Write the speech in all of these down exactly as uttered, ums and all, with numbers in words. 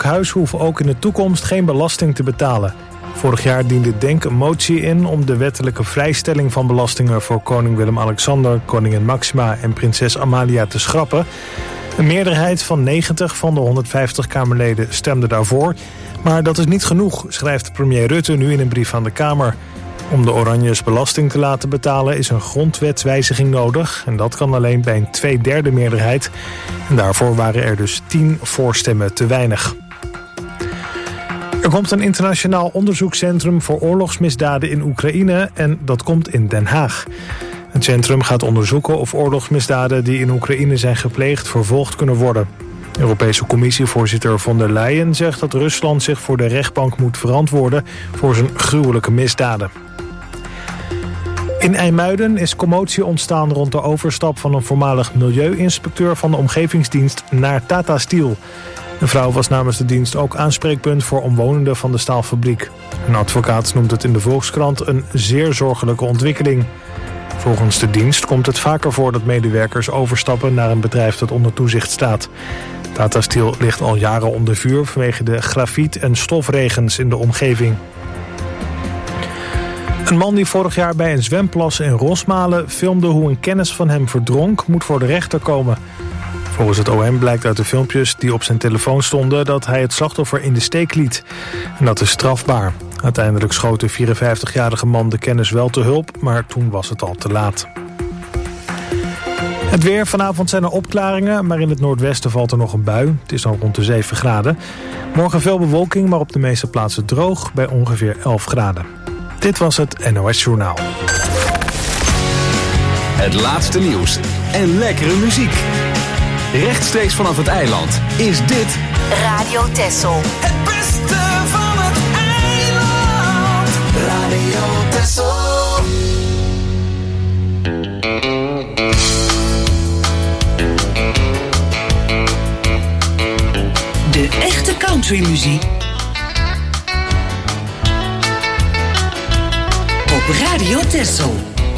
ouderlijk huis hoeft ook in de toekomst geen belasting te betalen. Vorig jaar diende Denk een motie in om de wettelijke vrijstelling van belastingen voor koning Willem-Alexander, koningin Maxima en prinses Amalia te schrappen. Een meerderheid van negentig van de honderdvijftig Kamerleden stemde daarvoor. Maar dat is niet genoeg, schrijft premier Rutte nu in een brief aan de Kamer. Om de Oranjes belasting te laten betalen is een grondwetswijziging nodig. En dat kan alleen bij een tweederde meerderheid. En daarvoor waren er dus tien voorstemmen te weinig. Er komt een internationaal onderzoekscentrum voor oorlogsmisdaden in Oekraïne en dat komt in Den Haag. Het centrum gaat onderzoeken of oorlogsmisdaden die in Oekraïne zijn gepleegd vervolgd kunnen worden. Europese Commissievoorzitter von der Leyen zegt dat Rusland zich voor de rechtbank moet verantwoorden voor zijn gruwelijke misdaden. In IJmuiden is commotie ontstaan rond de overstap van een voormalig milieuinspecteur van de omgevingsdienst naar Tata Steel. De vrouw was namens de dienst ook aanspreekpunt voor omwonenden van de staalfabriek. Een advocaat noemt het in de Volkskrant een zeer zorgelijke ontwikkeling. Volgens de dienst komt het vaker voor dat medewerkers overstappen naar een bedrijf dat onder toezicht staat. Tata Steel ligt al jaren onder vuur vanwege de grafiet- en stofregens in de omgeving. Een man die vorig jaar bij een zwemplas in Rosmalen filmde hoe een kennis van hem verdronk, moet voor de rechter komen. Volgens het O M blijkt uit de filmpjes die op zijn telefoon stonden dat hij het slachtoffer in de steek liet. En dat is strafbaar. Uiteindelijk schoot de vierenvijftigjarige man de kennis wel te hulp, maar toen was het al te laat. Het weer. Vanavond zijn er opklaringen, maar in het noordwesten valt er nog een bui. Het is dan rond de zeven graden. Morgen veel bewolking, maar op de meeste plaatsen droog bij ongeveer elf graden. Dit was het N O S Journaal. Het laatste nieuws en lekkere muziek. Rechtstreeks vanaf het eiland is dit Radio Texel. Het beste van het eiland. Radio Texel. De echte countrymuziek op Radio Texel.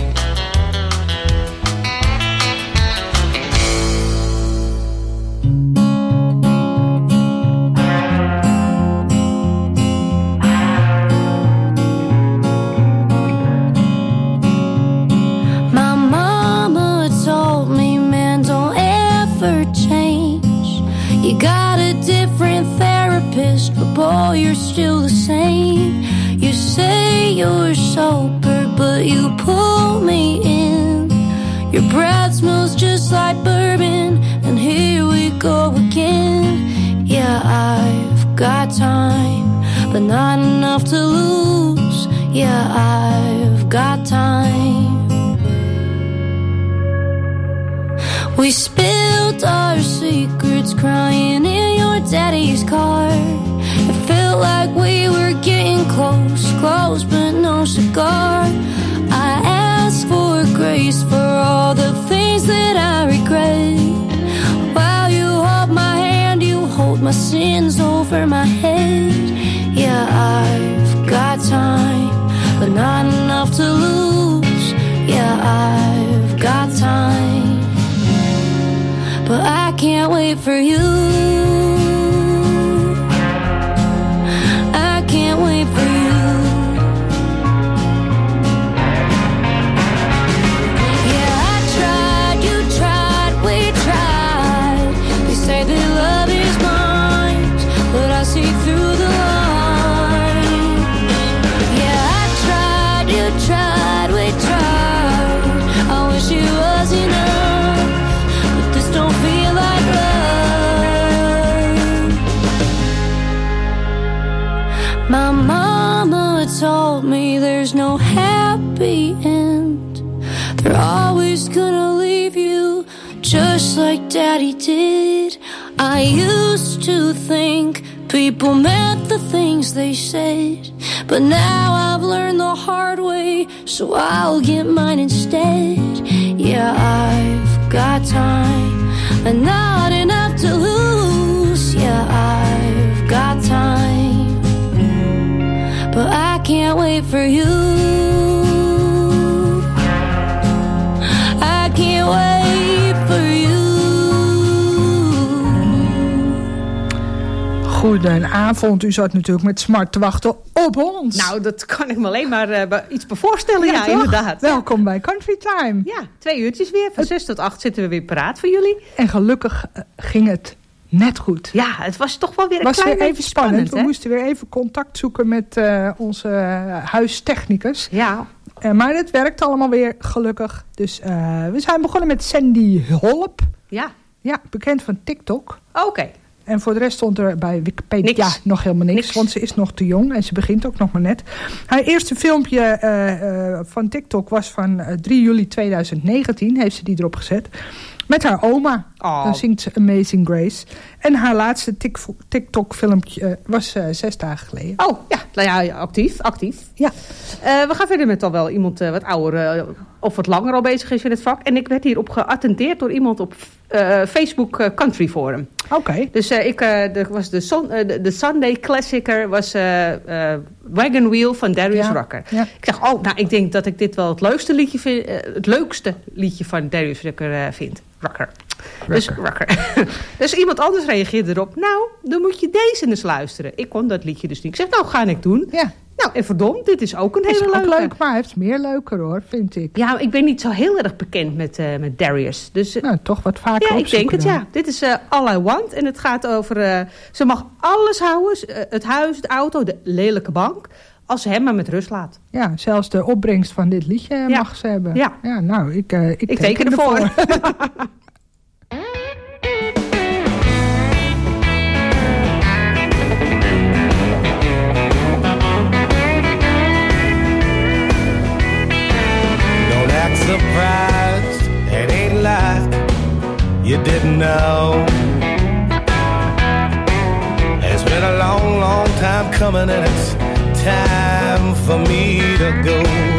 Boy, you're still the same. You say you're sober, but you pull me in. Your breath smells just like bourbon, and here we go again. Yeah, I've got time, but not enough to lose. Yeah, I've got time. We spilled our secrets crying in your daddy's car. It felt like we were getting close, close, but no cigar. I ask for grace for all the things that I regret. While you hold my hand, you hold my sins over my head. Yeah, I've got time, but not enough to lose. Yeah, I've got time, but I can't wait for you. My mama told me there's no happy end. They're always gonna leave you just like daddy did. I used to think people meant the things they said, but now I've learned the hard way, so I'll get mine instead. Yeah, I've got time, and not enough to lose. Yeah, I've got time, but I can't wait for you. I can't wait for you. Goedenavond. U zat natuurlijk met smart te wachten op ons. Nou, dat kan ik me alleen maar uh, iets bij voorstellen. Ja, ja inderdaad. Welkom bij Country Time. Ja, twee uurtjes weer. Van zes tot acht zitten we weer paraat voor jullie. En gelukkig uh, ging het net goed. Ja, het was toch wel weer een was klein weer beetje even spannend. spannend. We moesten weer even contact zoeken met uh, onze uh, huistechnicus. Ja. Uh, maar het werkt allemaal weer, gelukkig. Dus uh, we zijn begonnen met Sandy Holp. Ja. Ja, bekend van TikTok. Oké. Okay. En voor de rest stond er bij Wikipedia niks. nog helemaal niks, niks. Want ze is nog te jong en ze begint ook nog maar net. Haar eerste filmpje uh, uh, van TikTok was van uh, drie juli tweeduizend negentien. Heeft ze die erop gezet. Met haar oma. Oh. Dan zingt ze Amazing Grace. En haar laatste TikTok filmpje was uh, zes dagen geleden. Oh, ja. Nou ja, actief. actief. Ja. Uh, we gaan verder met al wel iemand uh, wat ouder uh, of wat langer al bezig is in het vak. En ik werd hierop geattendeerd door iemand op uh, Facebook uh, Country Forum. Oké. Okay. Dus uh, ik, uh, er was de, son, uh, de, de Sunday Classicer was uh, uh, Wagon Wheel van Darius ja. Rucker. Ja. Ik zeg, oh, nou, ik denk dat ik dit wel het leukste liedje vind, uh, het leukste liedje van Darius Rucker uh, vind. Rucker. Rucker. Dus, Rucker. Dus iemand anders reageerde erop. Nou, dan moet je deze eens luisteren. Ik kon dat liedje dus niet. Ik zeg, nou, ga ik doen. Ja. Nou, en verdomd, dit is ook een is hele ook leuke. leuk, maar hij heeft meer leuker hoor, vind ik. Ja, ik ben niet zo heel erg bekend met, uh, met Darius. Dus, uh, nou, toch wat vaker ja, ik denk het, dan. ja. Dit is uh, All I Want. En het gaat over... Uh, ze mag alles houden. Uh, het huis, de auto, de lelijke bank. Als ze hem maar met rust laat. Ja, zelfs de opbrengst van dit liedje ja. mag ze hebben. Ja, ja nou, ik, uh, ik, ik teken ervoor. Surprised, it ain't like you didn't know. It's been a long, long time coming and it's time for me to go.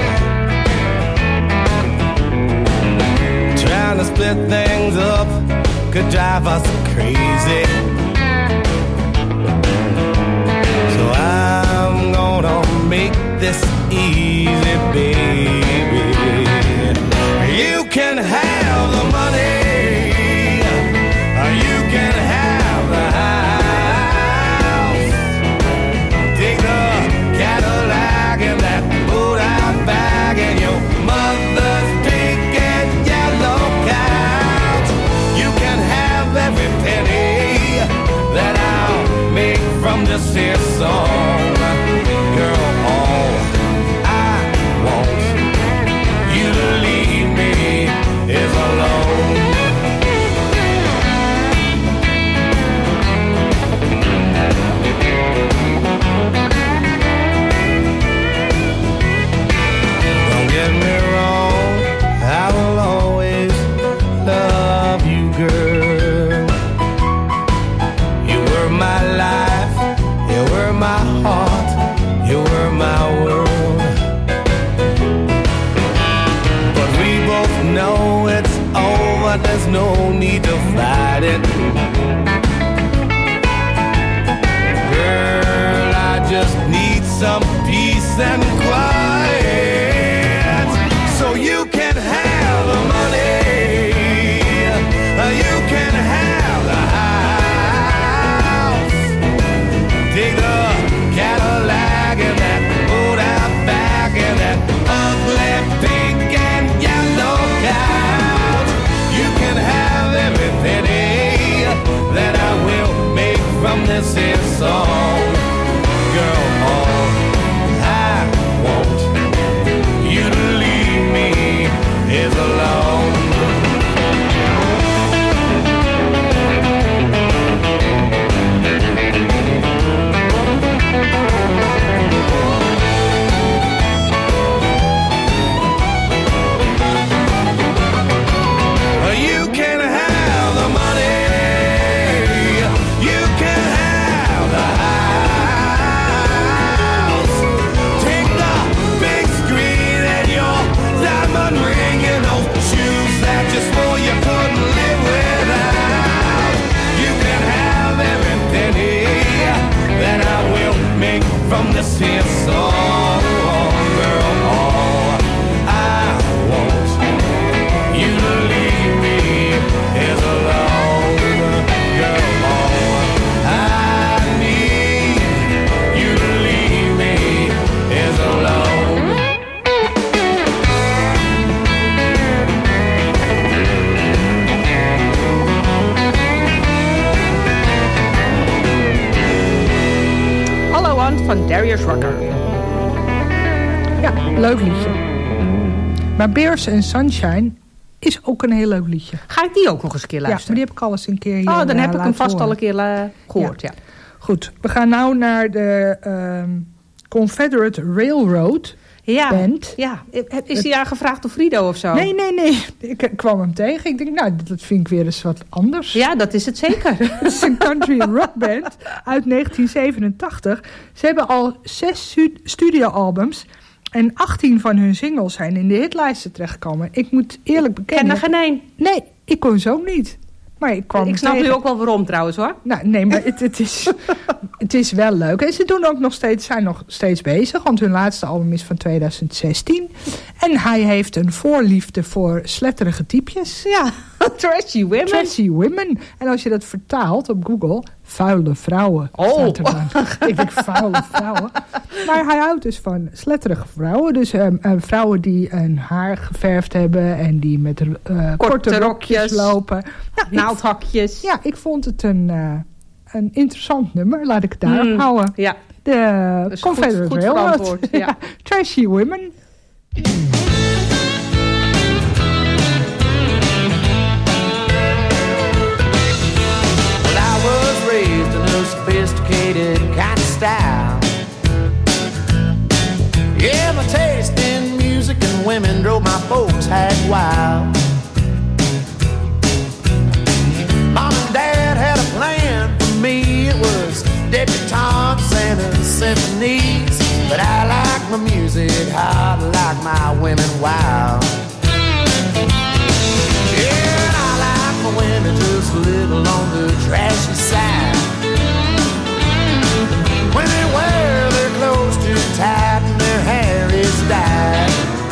Trying to split things up could drive us crazy. So I'm gonna make this easy, baby. You can have the money, you can have the house. Take the Cadillac and that pull-out bag and your mother's pink and yellow couch. You can have every penny that I'll make from this here song. Girl, all I want you to leave me is alone. Don't get me wrong, I will always love you, girl. You were my life, you were my heart, you were my world. But we both know it's over, there's no need to fight it. Girl, I just need some peace and quiet. So you can have the money, you can have the house. Take the Cadillac and that old out back and that ugly pink and yellow couch. You can have every penny that I will make from this here song. Girl, all I Want van Darius Rucker. Ja, leuk liedje. Maar Bears and Sunshine is ook een heel leuk liedje. Ga ik die ook nog eens een keer Ja, luisteren? maar die heb ik al eens een keer hier Oh, dan uh, heb ik hem vast horen. al een keer uh, gehoord, ja. Ja. Goed, we gaan nou naar de um, Confederate Railroad Ja, Band. ja. Is hij aangevraagd door Frido of zo? Nee, nee, nee. Ik uh, kwam hem tegen. Ik denk, nou, dat vind ik weer eens wat anders. Ja, dat is het zeker. Het is een country rock band uit negentien zevenentachtig. Ze hebben al zes stu- studioalbums en achttien van hun singles zijn in de hitlijsten terechtgekomen. Ik moet eerlijk Ken bekennen... er geen één. Nee, ik kon ze ook niet. Maar ik kwam Ik snap tegen. nu ook wel waarom trouwens hoor. Nou, nee, maar het, het, is, het is wel leuk. En ze doen ook nog steeds, zijn nog steeds bezig, want hun laatste album is van tweeduizend zestien. En hij heeft een voorliefde voor sletterige typjes. Ja, Trashy Women. Trashy women. En als je dat vertaalt op Google, vuile vrouwen. Oh. Staat er dan. Ik denk vuile vrouwen. Maar hij houdt dus van sletterige vrouwen. Dus um, uh, vrouwen die een haar geverfd hebben en die met uh, korte, korte rokjes, rokjes lopen. Nou, naaldhakjes. Ja, ik vond het een, uh, een interessant nummer. Laat ik het daarop Mm, houden. Ja. De Dus Confederate goed, goed Railroad. verantwoord, ja. Trashy Women. Well, I was raised in a sophisticated kind of style. Yeah, my taste in music and women drove my folks half wild. Mom and Dad had a plan for me. It was debutantes and uh, symphonies. But I like my music hot, I like my women wild. Yeah, and I like my women just a little on the trashy side. When they wear their clothes too tight and their hair is dyed.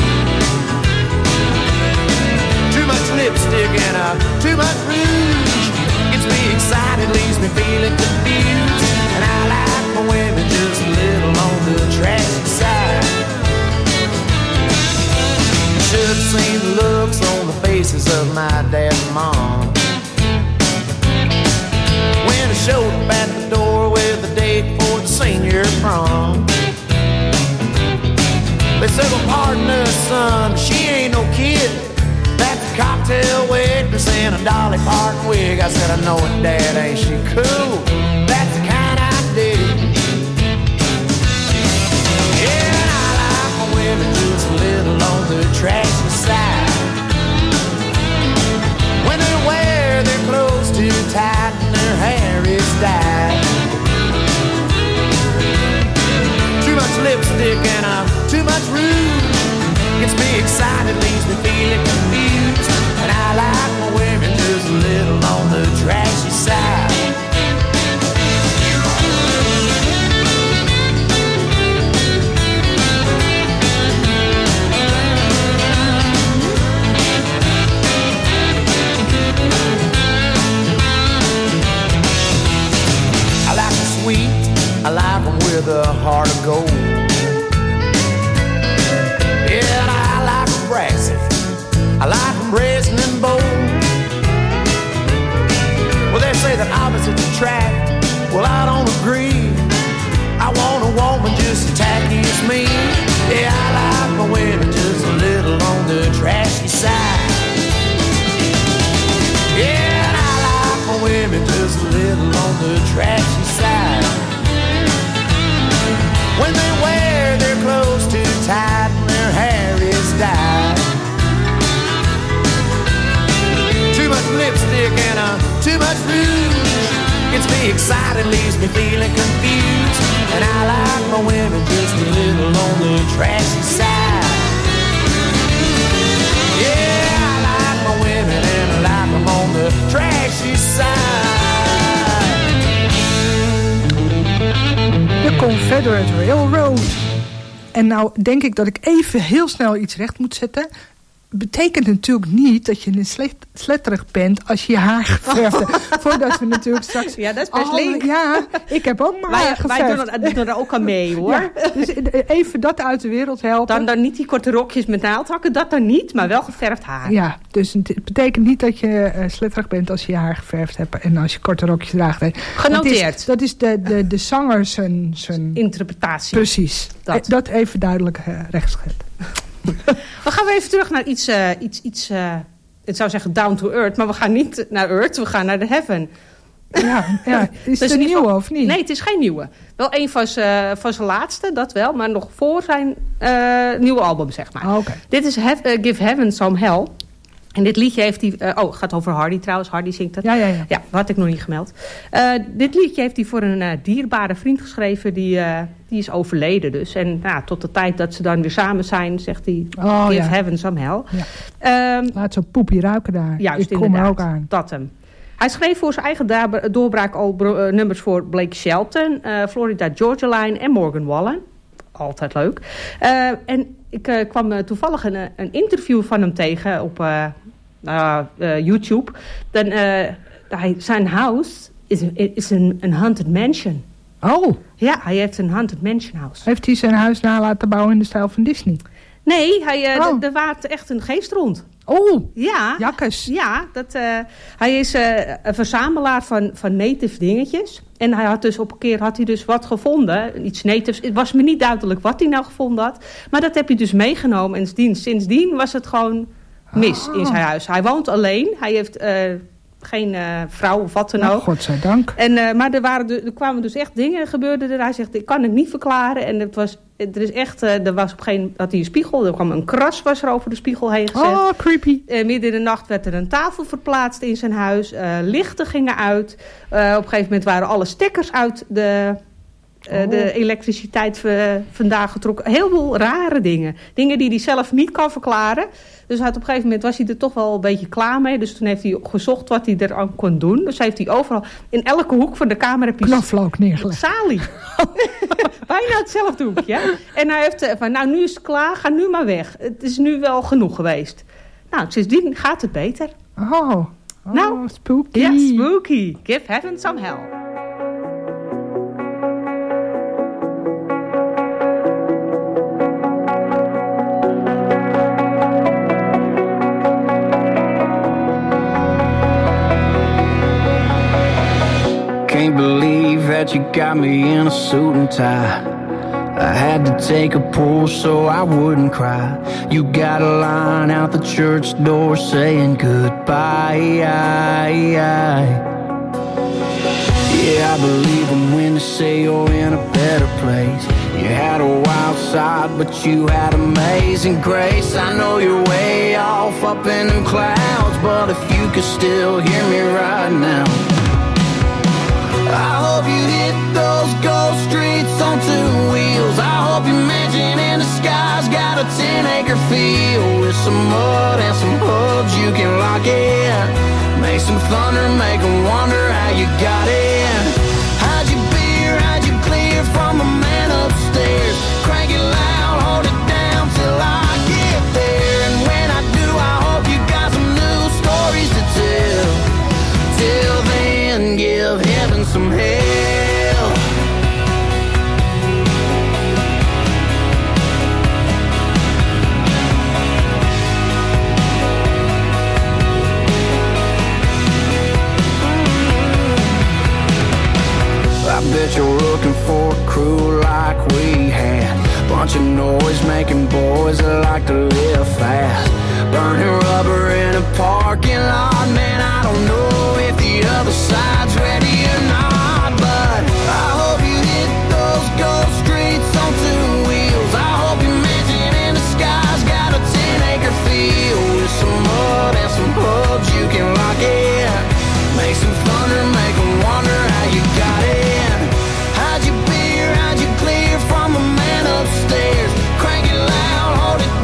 Too much lipstick and uh, too much rouge gets me excited, leaves me feeling confused. And I like my women just a little on the trashy side. Should have seen the looks on the faces of my dad and mom when I showed up at the door with a date for the senior prom. They said, well, pardon us, son, she ain't no kid. That's a cocktail waitress and a Dolly Parton wig. I said, I know it, Dad, ain't she cool? That's the kind I dig. Yeah, and I like my women just a little on the trashy side. When they wear their clothes too tight and their hair is dyed. Too much lipstick and uh, too much rouge gets me excited, leaves me feeling confused. And I like my women just a little on the trashy side. I like them sweet, I like them with a heart of gold. Yeah, and I like them brassy, I like them brazen and bold. Well, they say that opposites attract, well, I don't agree. I want a woman just as tacky as me. Yeah, I like my women just a little on the trashy side. Yeah, and I like my women just a little on the trashy side. When they wear their clothes too tight and their hair is dyed. Too much lipstick and uh, too much rouge gets me excited, leaves me feeling confused. And I like my women just a little on the trashy side. Yeah, I like my women and I like them on the trashy side. De Confederate Railroad. En nou denk ik dat ik even heel snel iets recht moet zetten. betekent natuurlijk niet dat je een slet, sletterig bent als je je haar geverfd hebt. Voordat we natuurlijk straks... Ja, dat is best alle- link. Ja, ik heb ook mijn Wij, haar wij geverfd. doen, er, doen er ook aan mee, hoor. Ja, dus even dat uit de wereld helpen. Dan, dan niet die korte rokjes met naaldhakken, dat dan niet, maar wel geverfd haar. Ja, dus het betekent niet dat je uh, sletterig bent als je je haar geverfd hebt en als je korte rokjes draagt. Genoteerd. Dat is, dat is de, de, de zanger zijn, zijn... Interpretatie. Precies. Dat. Dat even duidelijk uh, rechtschet. We gaan weer even terug naar iets, uh, iets, iets uh, ik zou zeggen down to earth, maar we gaan niet naar earth, we gaan naar de heaven. Ja, ja. Is het in een ieder nieuwe geval- of niet? Nee, het is geen nieuwe. Wel een van zijn, van zijn laatste, dat wel, maar nog voor zijn uh, nieuwe album, zeg maar. Oh, okay. Dit is Have, uh, Give Heaven Some Hell. En dit liedje heeft hij... Uh, oh, het gaat over Hardy trouwens. Hardy zingt dat. Ja, ja, ja. Ja, dat had ik nog niet gemeld. Uh, dit liedje heeft hij voor een uh, dierbare vriend geschreven. Die, uh, die is overleden dus. En nou, tot de tijd dat ze dan weer samen zijn, zegt hij... Oh, Give ja. Heaven Some Hell. Ja. Um, Laat zo'n poepie ruiken daar. Juist, Ik kom er inderdaad. ook aan. Dat hem. Hij schreef voor zijn eigen da- doorbraak al bro- uh, nummers voor Blake Shelton, uh, Florida Georgia Line en Morgan Wallen. Altijd leuk. Uh, en ik uh, kwam uh, toevallig een, een interview van hem tegen op uh, uh, uh, YouTube. Dan, uh, hij, zijn house is, is een, een haunted mansion. Oh, Ja, hij heeft een haunted mansion house. heeft hij zijn huis na laten bouwen in de stijl van Disney? Nee, hij, uh, Oh. d- er waart echt een geest rond. Oh, Ja. jakkes. Ja, dat, uh, hij is uh, een verzamelaar van, van native dingetjes. En hij had dus op een keer had hij dus wat gevonden. Iets natives. Het was me niet duidelijk wat hij nou gevonden had. Maar dat heb hij dus meegenomen. En sindsdien, sindsdien was het gewoon mis Oh. in zijn huis. Hij woont alleen. Hij heeft uh, geen uh, vrouw of wat dan Nou, ook. godzijdank. En, uh, maar er, waren de, er kwamen dus echt dingen gebeurden er. Hij zegt, ik kan het niet verklaren. En het was, er is echt, uh, er was op geen, had hij een spiegel. Er kwam een kras was er over de spiegel heen gezet. Oh, creepy. Uh, midden in de nacht werd er een tafel verplaatst in zijn huis. Uh, lichten gingen uit. Uh, op een gegeven moment waren alle stekkers uit de, uh, Oh. de elektriciteit uh, vandaan getrokken. Heel veel rare dingen. Dingen die hij zelf niet kan verklaren. Dus hij had op een gegeven moment was hij er toch wel een beetje klaar mee. Dus toen heeft hij gezocht wat hij eraan kon doen. Dus heeft hij overal, in elke hoek van de kamer heb je Knoflook neergelegd. salie. Bijna hetzelfde hoekje. En hij heeft uh, van, nou nu is het klaar, ga nu maar weg. Het is nu wel genoeg geweest. Nou, sindsdien gaat het beter. Oh, oh Nou, spooky. Ja, spooky. Give heaven some hell. Can't believe that you got me in a suit and tie. I had to take a pull so I wouldn't cry. You got a line out the church door saying goodbye. Yeah, I believe them when they say you're in a better place. You had a wild side, but you had amazing grace. I know you're way off up in them clouds, but if you could still hear me right now, I hope you hit those gold streets on two wheels. I hope your mansion in the sky's got a ten acre field with some mud and some hubs you can lock in. Make some thunder, make them wonder how you got in. Hide your beer, hide your clear from a man upstairs. Crank it loud, hold it down till I get there. And when I do, I hope you got some new stories to tell. Till then, give heaven some hell. I bet you're looking for a crew like we had. Bunch of noise making boys that like to live fast. Burning rubber in a parking lot. Man, I don't know if the other side's ready or not, but I hope you hit those gold streets on two wheels. I hope your mansion in the sky's got a ten acre field with some mud and some hubs you can lock in. Make some thunder, make them wonder how you got in. Hide your beer, hide your clear from a man upstairs. Crank it loud, hold it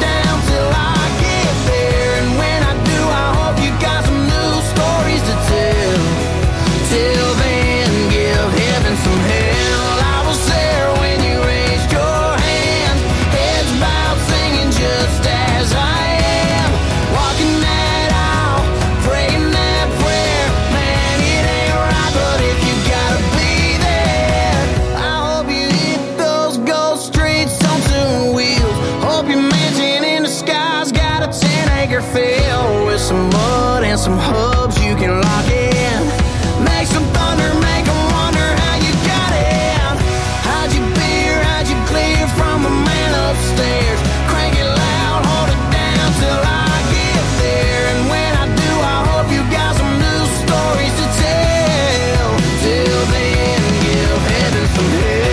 some hubs you can lock in. Make some thunder, make them wonder how you got in. How'd you beer, how'd you clear from a man upstairs? Crank it loud, hold it down till I get there. And when I do, I hope you got some new stories to tell. Till then, give heaven some hell.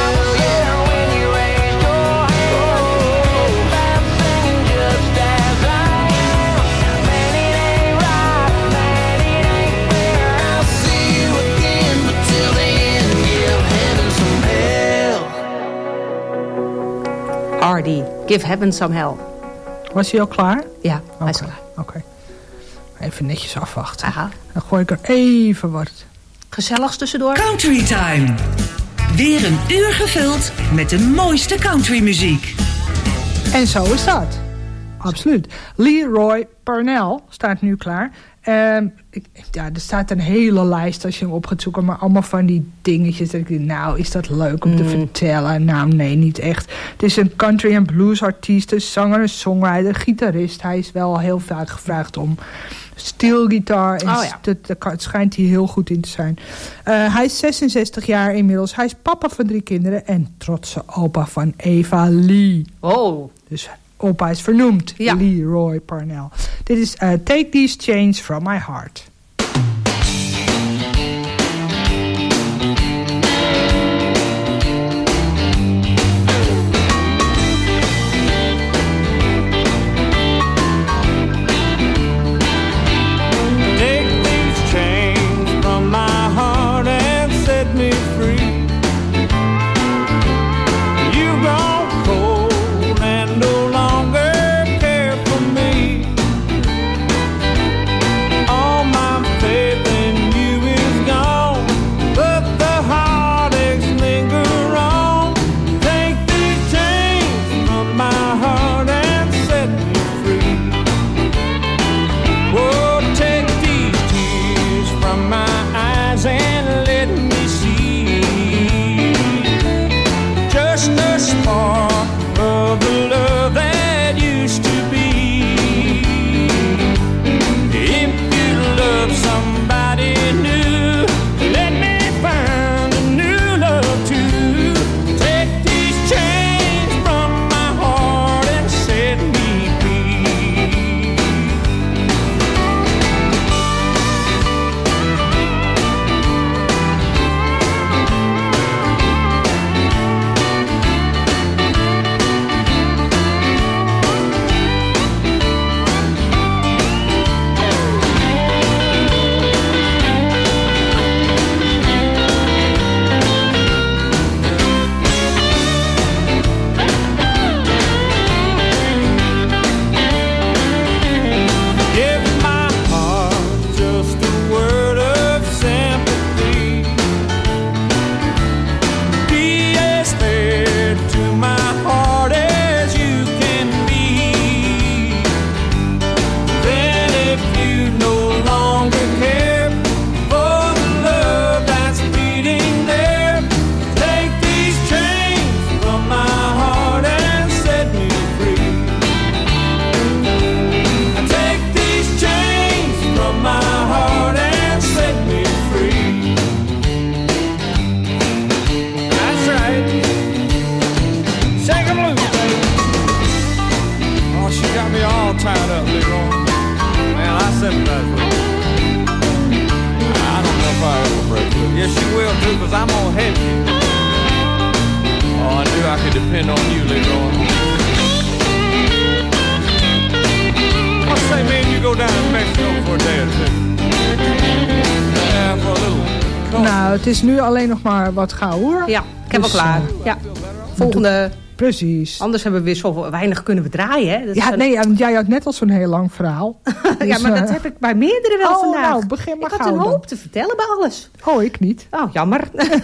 Hardy, Give Heaven Some Hell. Was hij al klaar? Ja, hij okay. is klaar. Oké. Okay. Even netjes afwachten. Aha. Dan gooi ik er even wat. Gezelligs tussendoor. Country Time. Weer een uur gevuld met de mooiste countrymuziek. En zo is dat. Absoluut. Leroy Purnell staat nu klaar. Um, ik, ja, er staat een hele lijst als je hem op gaat zoeken. Maar allemaal van die dingetjes. Dat ik denk, nou, is dat leuk om mm. te vertellen? Nou, nee, niet echt. Het is een country en blues artiest. Een zanger, een songwriter, gitarist. Hij is wel heel vaak gevraagd om steelgitaar. En oh, ja. Het schijnt hij heel goed in te zijn. Uh, hij is zesenzestig jaar inmiddels. Hij is papa van drie kinderen. En trotse opa van Eva Lee. Oh. Dus opa is vernoemd. Ja. Leroy Purnell. Dit is uh, Take These Chains From My Heart. Nou, het is nu alleen nog maar wat gauw hoor. Ja, ik heb dus, al klaar. Ja. Volgende. Precies. Anders hebben we weer zo weinig kunnen we draaien. Hè? Dat ja, een... nee, want jij had net al zo'n heel lang verhaal. Dus, ja, maar dat heb ik bij meerdere wel oh, vandaag. Nou, begin maar ik had gauw een hoop dan. te vertellen bij alles. Oh, ik niet. Oh, jammer.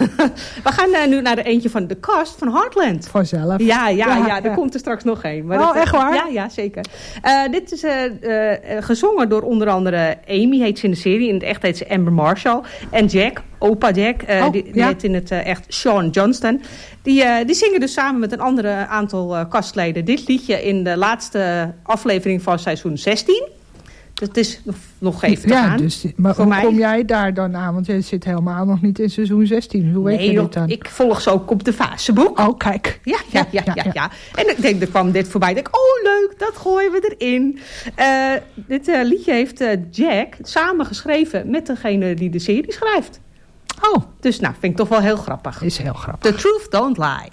We gaan uh, nu naar de eentje van de cast van Heartland. Vanzelf. Ja, ja, ja, ja, er ja. komt er straks nog een. Maar oh, dat, echt waar? Ja, ja, zeker. Uh, dit is uh, uh, gezongen door onder andere Amy, heet ze in de serie. In het echt heet ze Amber Marshall. En Jack, opa Jack, uh, oh, die, die ja. heet in het uh, echt Sean Johnston. Die, uh, die zingen dus samen met een andere aantal uh, kastleden dit liedje in de laatste aflevering van seizoen zestien. Dat is nog, nog even te ja, gaan. Dus, maar voor hoe mij. kom jij daar dan aan? Want je zit helemaal nog niet in seizoen zestien. Hoe weet Nee, je joh, dit dan? ik volg ze ook op de Facebook. Oh, kijk. Ja, ja, ja, ja, ja, ja. En ik denk, er kwam dit voorbij. Ik denk, oh leuk, dat gooien we erin. Uh, dit uh, liedje heeft uh, Jack samen geschreven met degene die de serie schrijft. Oh. Dus nou, vind ik toch wel heel grappig. Is heel grappig. The Truth Don't Lie.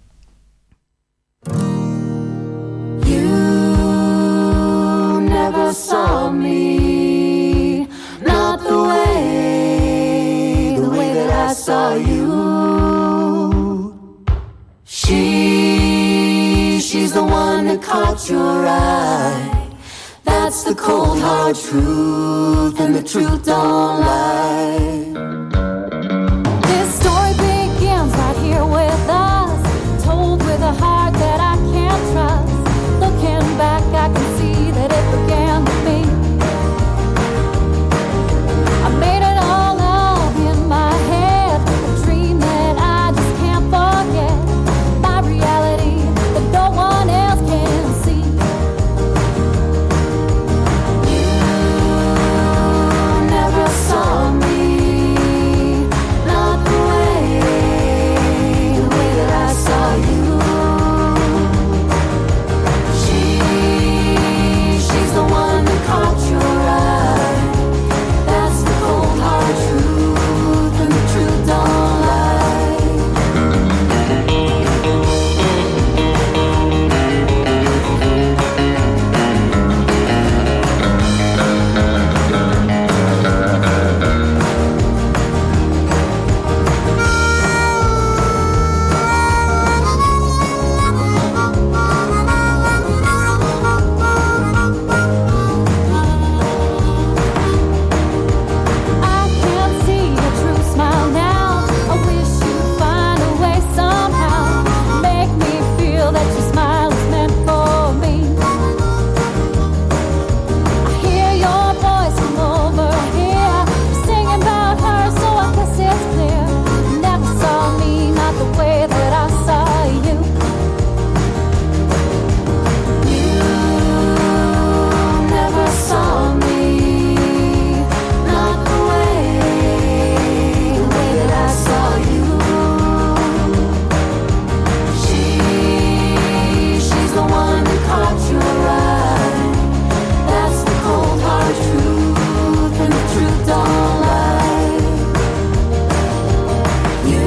You never saw me, not the way, the way that I saw you. She, she's the one that caught your eye. That's the cold hard truth, and the truth don't lie. This story begins right here with us, told with a heart that I can't trust. Looking back, I can see that it began with me. I made it all up in my head, a dream that I just can't forget. My reality that no one else can see. You never saw me, not the way, the way that I saw you. She, she's the one that caught your eye. That's the cold hard truth, and the truth don't lie. I can't see your true smile now. I wish you'd find a way somehow. Make me feel that your smile is meant for me. I hear your voice from over here. You're singing about her, so I guess it's clear. You never saw me, not the way that I saw you. You never saw me, not the way, the way that I saw you. She, she's the one that caught your eye. That's the cold hard truth, and the truth don't lie. You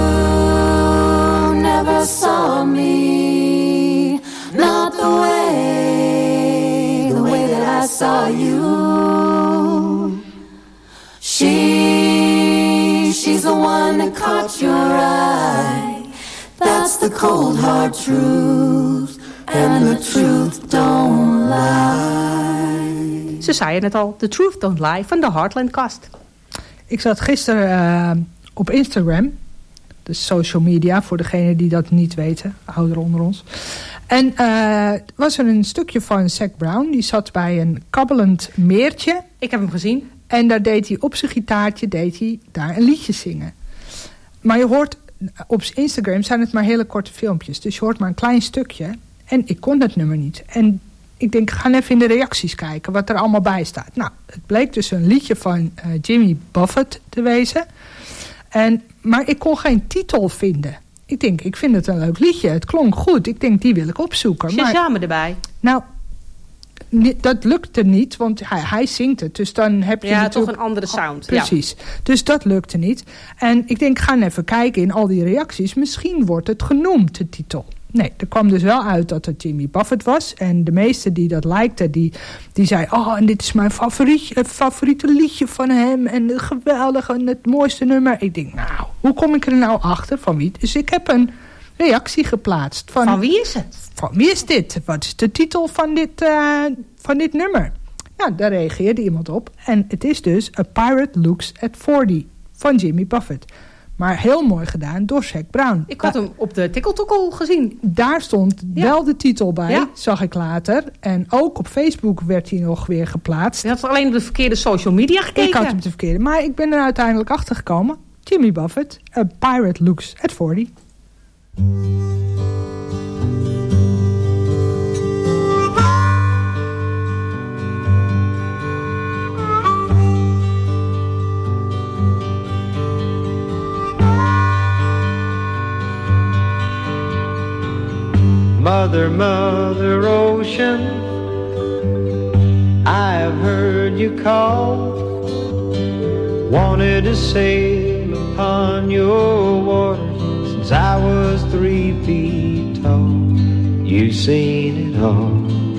never saw me, not the way, the way that I saw you. She, she's the one that caught your eye. That's the cold hard truth, and the truth don't lie. Ze zei het al, The Truth Don't Lie van de Heartland Cast. Ik zat gisteren uh, op Instagram. Dus social media, voor degenen die dat niet weten. Ouderen onder ons. En uh, was er een stukje van Zac Brown. Die zat bij een kabbelend meertje. Ik heb hem gezien. En daar deed hij op zijn gitaartje deed hij daar een liedje zingen. Maar je hoort, op Instagram zijn het maar hele korte filmpjes. Dus je hoort maar een klein stukje. En ik kon het nummer niet. En ik denk, ga even in de reacties kijken wat er allemaal bij staat. Nou, het bleek dus een liedje van uh, Jimmy Buffett te wezen. En, maar ik kon geen titel vinden. Ik denk, ik vind het een leuk liedje. Het klonk goed. Ik denk, die wil ik opzoeken. Shazam erbij. Nou, dat lukte niet, want hij, hij zingt het. Dus dan heb je ja, natuurlijk... toch een andere sound. Oh, precies. Ja. Dus dat lukte niet. En ik denk, ga even kijken in al die reacties. Misschien wordt het genoemd, de titel. Nee, er kwam dus wel uit dat het Jimmy Buffett was. En de meesten die dat likten, die, die zeiden... oh, en dit is mijn favoriet, het favoriete liedje van hem. En het geweldige en het mooiste nummer. Ik denk, nou, hoe kom ik er nou achter? Van wie? Dus ik heb een reactie geplaatst. Van, van wie is het? Van wie is dit? Wat is de titel van dit, uh, van dit nummer? Nou, daar reageerde iemand op. En het is dus A Pirate Looks at forty van Jimmy Buffett. Maar heel mooi gedaan door Zac Brown. Ik had hem op de tikkeltokkel gezien. Daar stond ja. wel de titel bij, ja. zag ik later. En ook op Facebook werd hij nog weer geplaatst. Je had alleen op de verkeerde social media gekeken. Ik had op de verkeerde, maar ik ben er uiteindelijk achter gekomen. Jimmy Buffett, A Pirate Looks at forty. Mother, Mother Ocean, I have heard you call. Wanted to sail upon your waters since I was three feet tall. You've seen it all.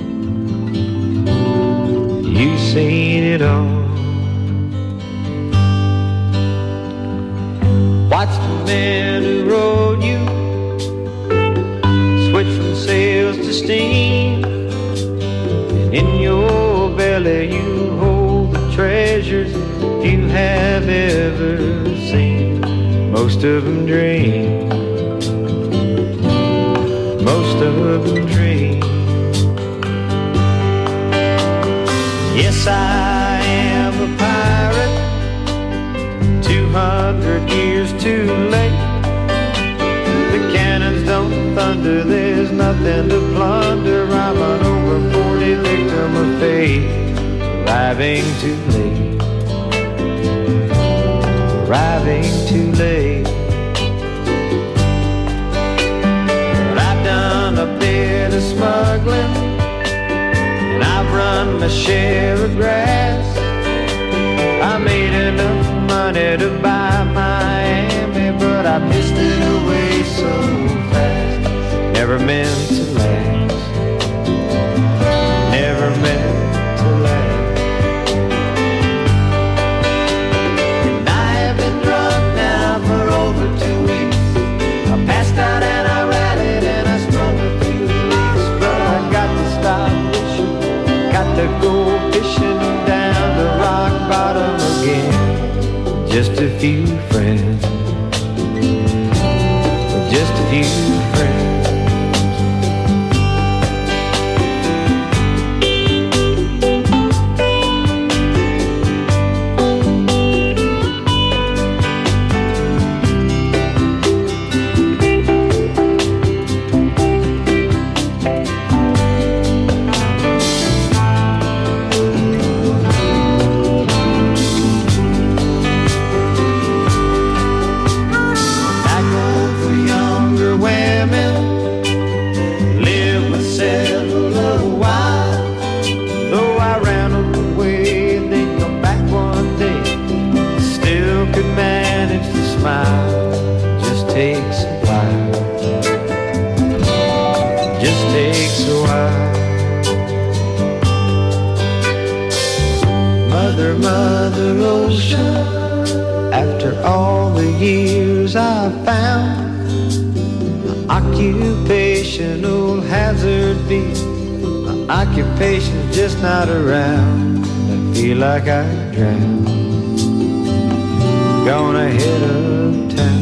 You've seen it all. Watch the man who rode you switch from sails to steam, and in your belly you hold the treasures you have ever seen. Most of them dream, most of them dream. Yes, I am a pirate, two hundred years too late. The cannons don't thunder, there's nothing to plunder. I'm an over forty victim of fate, arriving too late, arriving too late. But I've done a bit of smuggling, and I've run my share of grass. I made enough money to buy Miami, but I pissed it away so fast. Never meant to last, never meant to last. And I have been drunk now for over two weeks. I passed out and I rallied and I sprung a few leaks, but I got to stop fishing, got to go fishing down the rock bottom again. Just a few friends, just a few friends. Just takes a while, just takes a while. Mother, Mother Ocean, after all the years I found, my occupational hazard be, my occupation's just not around. I feel like I drowned, gonna hit uptown.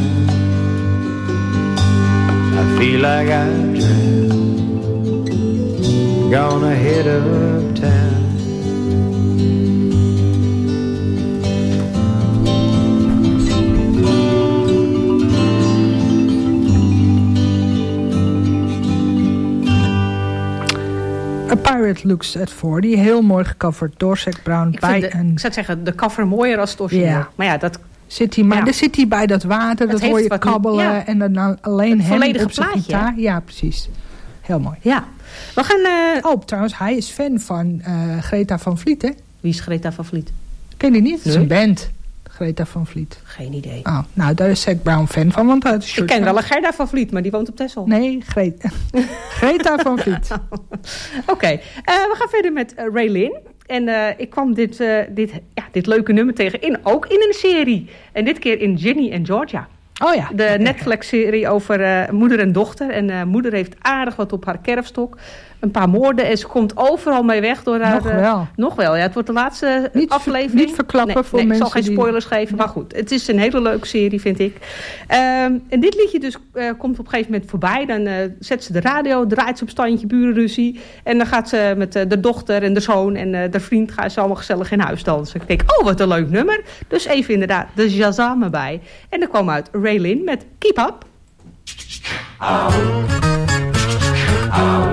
I feel like I'm drowned, gonna hit uptown. A Pirate Looks at forty, heel mooi gecoverd door Zac Brown. Ik, bij de, een... ik zou zeggen, de cover mooier als het origineel. Ja. Maar ja, dat... Zit hij, maar ja. dan zit hij bij dat water, dat Het hoor je wat kabbelen. Ja. En dan alleen het hem volledige op zijn plaatje, gitaar. Ja, precies. Heel mooi. Ja. We gaan... Uh... Oh, trouwens, hij is fan van uh, Greta Van Vliet, hè? Wie is Greta Van Vliet? Ken je niet? Het is Nee. een band. Greta Van Vliet. Geen idee. Oh, nou, daar is Zac Brown fan van. Want het Ik ken wel een Gerda Van Vliet, maar die woont op Texel. Nee, Greta, Greta Van Vliet. Oké, okay. uh, we gaan verder met uh, Raylene. En uh, ik kwam dit, uh, dit, ja, dit leuke nummer tegen in, ook in een serie. En dit keer in Ginny en Georgia. Oh ja. De Netflix-serie over uh, moeder en dochter. En uh, moeder heeft aardig wat op haar kerfstok. Een paar moorden en ze komt overal mee weg. Door haar, Nog wel. Uh, nog wel, ja. Het wordt de laatste niet aflevering. Niet verklappen nee, voor nee, mensen ik zal geen spoilers die... geven, maar goed. Het is een hele leuke serie, vind ik. Um, en dit liedje dus uh, komt op een gegeven moment voorbij. Dan uh, zet ze de radio, draait ze op standje, burenruzie. En dan gaat ze met uh, de dochter en de zoon en uh, de vriend... gaan ze allemaal gezellig in huis dansen. Ik denk, oh, wat een leuk nummer. Dus even inderdaad de Shazam erbij. En er kwam uit Raylene met Keep Up. Oh. Oh.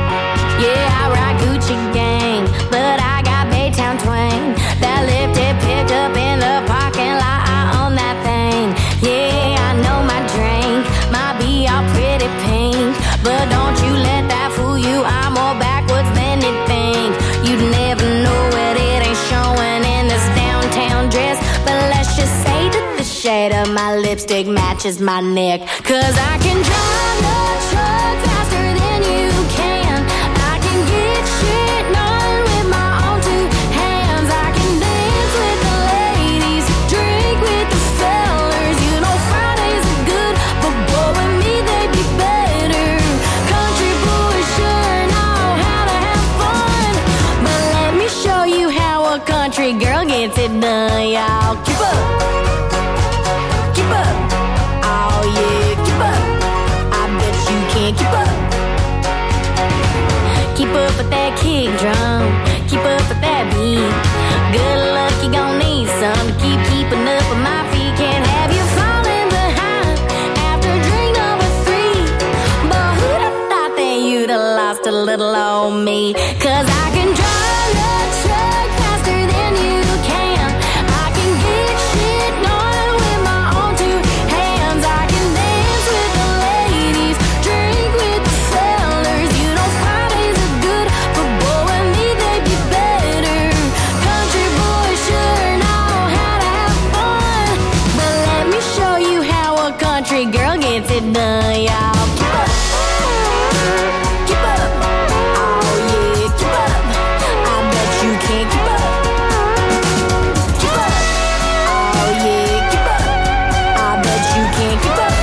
Yeah, I ride Gucci gang, but I got Baytown twang that lifted even know it, it ain't showing in this downtown dress. But let's just say that the shade of my lipstick matches my neck. Cause I can drive the truck faster than you can. I can get shit done with my own two hands. I can dance with the ladies, drink with the fellas. You know Fridays are good, but boy, with me they'd be better. Country boys sure know how to have fun. But let me show you how a country girl gets it done, y'all. Keep up. Keep up. Oh yeah, keep up. I bet you can't keep up. Keep up with that kick drum. Keep up with that beat. Good luck, you gon' need some to keep keeping up with my feet. Can't have you falling behind after drink number three. But who'd have thought that you'd have lost a little old me? Cause I can drive the truck faster than you can. I can get shit done with my own two hands. I can dance with the ladies, drink with the fellas. You know Fridays are good, but boy, with me they'd be better. Country boys sure know how to have fun. But let me show you how a country girl gets it done, y'all. Keep up. Keep up. Oh yeah, keep up. I bet you can't keep up. Keep up. Oh yeah, keep up. I bet you can't keep up.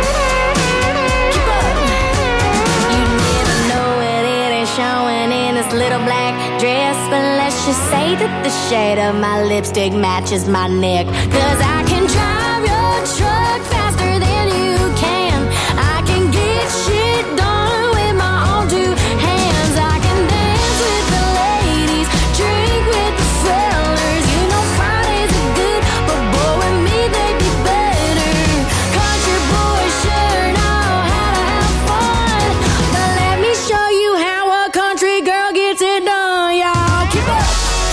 Keep up. You never know it, it ain't showing in this little black dress. But let's just say that the shade of my lipstick matches my neck. Cause I can drive your truck faster than you can. I can get shit done with my own two hands. I can dance with the ladies, drink with the fellas. You know Fridays are good, but boy, with me they'd be better. Country boys sure know how to have fun. But let me show you how a country girl gets it done, y'all. Keep up.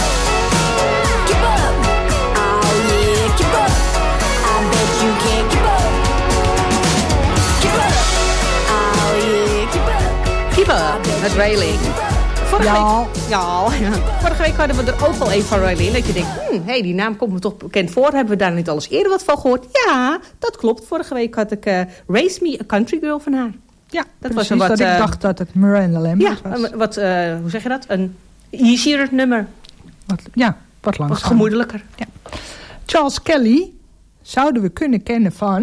Keep up. Oh yeah, keep up. I bet you can't keep up. Keep up. Oh yeah, keep up. Keep up, met Rayleigh. Vorige Ja. week, ja, vorige week hadden we er ook al een van Rayleigh. Dat je denkt, hm, hey, die naam komt me toch bekend voor. Hebben we daar niet al eens eerder wat van gehoord? Ja, dat klopt. Vorige week had ik uh, Raise Me a Country Girl van haar. Ja, Dat precies, was een wat, dat ik uh, dacht dat het Miranda Lambert Ja, was. een wat, uh, hoe zeg je dat? Een easier nummer. Wat, ja, wat Wat langzaam. gemoedelijker. Ja. Charles Kelly zouden we kunnen kennen van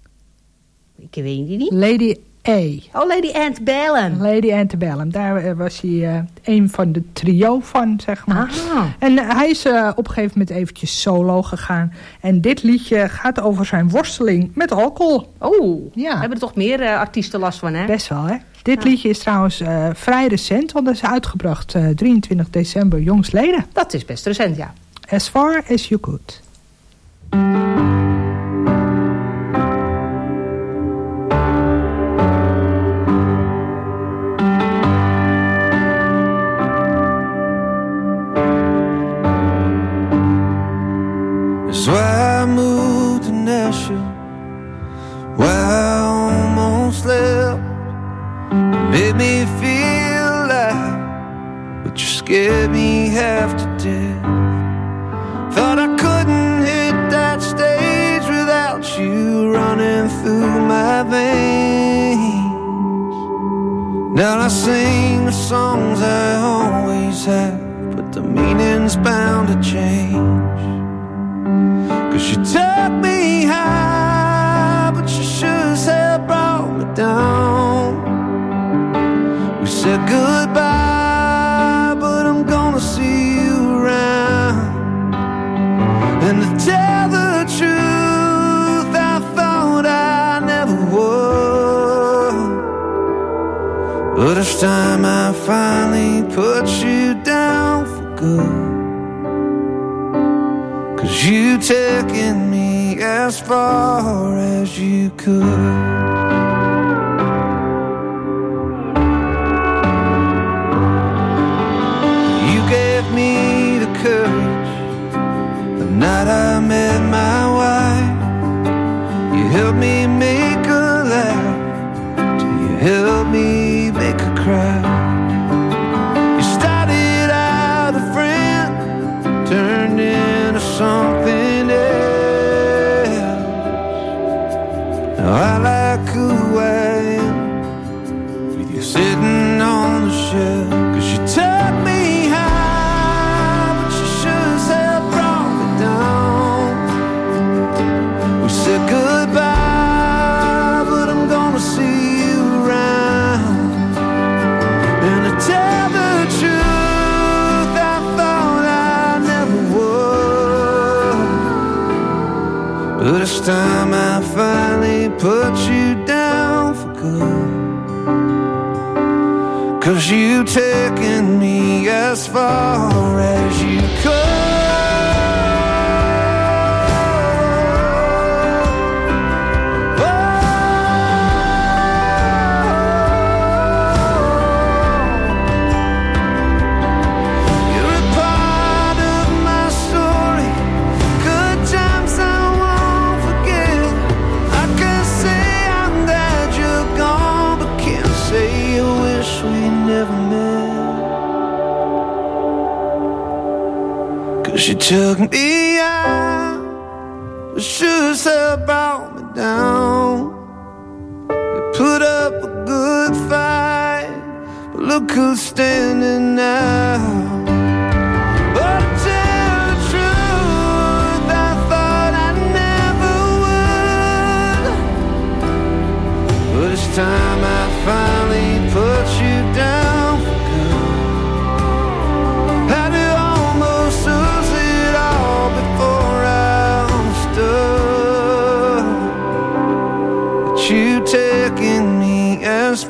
Ik weet die niet. Lady A. Oh, Lady Antebellum. Lady Antebellum. Daar eh, was hij uh, een van de trio van, zeg maar. Ah. En uh, hij is uh, op een gegeven moment eventjes solo gegaan. En dit liedje gaat over zijn worsteling met alcohol. Oh, Ja. hebben er toch meer uh, artiesten last van, hè? Best wel, hè? Dit Ja. liedje is trouwens uh, vrij recent, want dat is uitgebracht uh, drieëntwintig december jongstleden. Dat is best recent, ja. As far as you could. So I moved to Nashville, where I almost left. You made me feel alive, but you scared me half to death. Thought I couldn't hit that stage without you running through my veins. Now I sing the songs I always have, but the meaning's bound to change. Cause you took me high, but you sure as hell brought me down. We said goodbye, but I'm gonna see you around. And to tell the truth, I thought I never would. But it's time I finally put you down for good. Cause you taken me as far as you could. You gave me the courage the night I met my wife. You helped me make her laugh till you helped me make her cry. You started out a friend, something else. Now I like who I am, with you sitting on the shelf. Cause you took me high, but you sure as hell brought me down. We said goodbye, but I'm gonna see you around. And to tell the truth, I thought I never would. But this time I finally put you down for good. Cause you taken me as far as you could. She took me out, but sure as hell brought me down. You put up a good fight, but look who's standing now. But to tell the truth, I thought I never would. But this time I finally put you down for good. Had to almost lose it all before I understood that you taking me as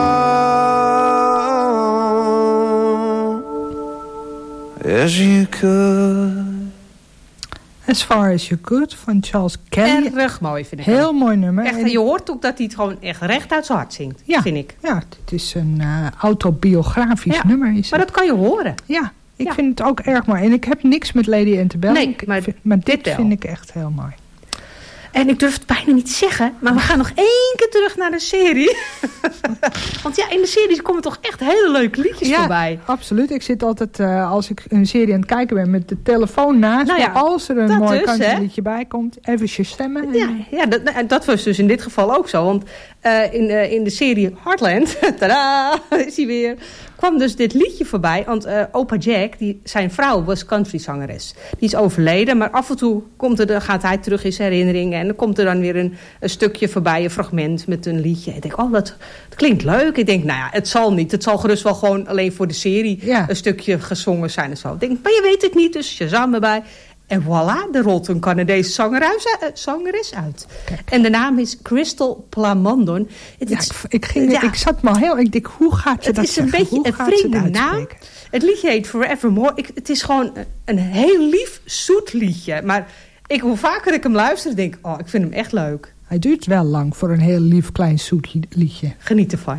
far as you could. As Far As You Could van Charles Kelly. Erg mooi vind ik. Heel hem. mooi nummer. Echt, en je hoort ook dat hij het gewoon echt recht uit zijn hart zingt, ja, vind ik. Ja, het is een uh, autobiografisch ja, nummer. Is maar het. dat kan je horen. Ja, ik ja. vind het ook erg mooi. En ik heb niks met Lady Antebellum. Nee, maar, vind, maar dit, dit vind ik echt heel mooi. En ik durf het bijna niet te zeggen, maar we gaan nog één keer terug naar de serie. Want ja, in de serie komen toch echt hele leuke liedjes ja, voorbij. Absoluut. Ik zit altijd, uh, als ik een serie aan het kijken ben, met de telefoon naast nou ja, me. Als er een mooi dus, countryliedje bij komt, eventjes stemmen. Ja, ja dat, dat was dus in dit geval ook zo. Want uh, in, uh, in de serie Heartland, tada, is hij weer, kwam dus dit liedje voorbij. Want uh, opa Jack, die, zijn vrouw, was countryzangeres. Die is overleden, maar af en toe komt er, gaat hij terug in zijn herinneringen. En dan komt er dan weer een, een stukje voorbij, een fragment met een liedje. Ik denk, oh, dat, dat klinkt leuk. Ik denk, nou ja, het zal niet. Het zal gerust wel gewoon alleen voor de serie ja. een stukje gezongen zijn en zo. Ik denk, maar je weet het niet, dus Shazam erbij. En voilà, er rolt een Canadese zangeres, uh, zangeres uit. Kijk. En de naam is Crystal Plamondon. Het ja, is, ik, ik, ging, ja. ik zat maar heel... Ik denk, hoe gaat je het dat is een zeggen? beetje een vreemde naam. Het liedje heet Forevermore. Ik, het is gewoon een heel lief, zoet liedje. Maar ik, hoe vaker ik hem luister, denk ik, oh, ik vind hem echt leuk. Hij duurt wel lang voor een heel lief, klein, zoet liedje. Geniet ervan.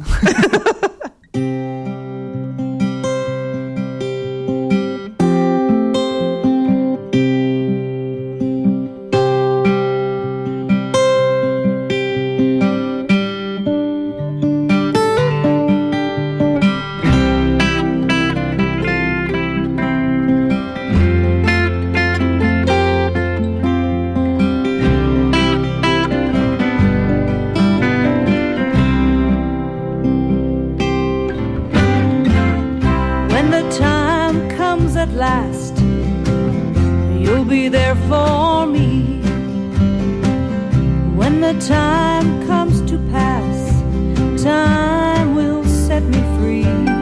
last, you'll be there for me. When the time comes to pass, time will set me free.